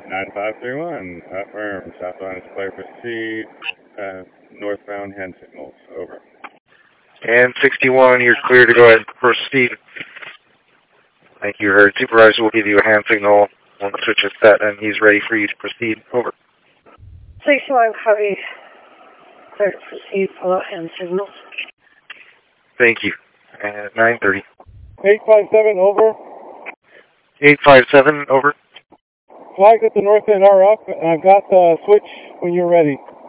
9531, affirm. Southbound is clear, proceed. Northbound hand signals, over. And 61, you're clear to go ahead and proceed. Thank you, Heard. Supervisor will give you a hand signal when the switch is set and he's ready for you to proceed. Over. 61, copy. Clear to proceed, follow hand signals. Thank you. At 9:30. 857, over. 857, over. Flag at the north end are up, and I've got the switch when you're ready.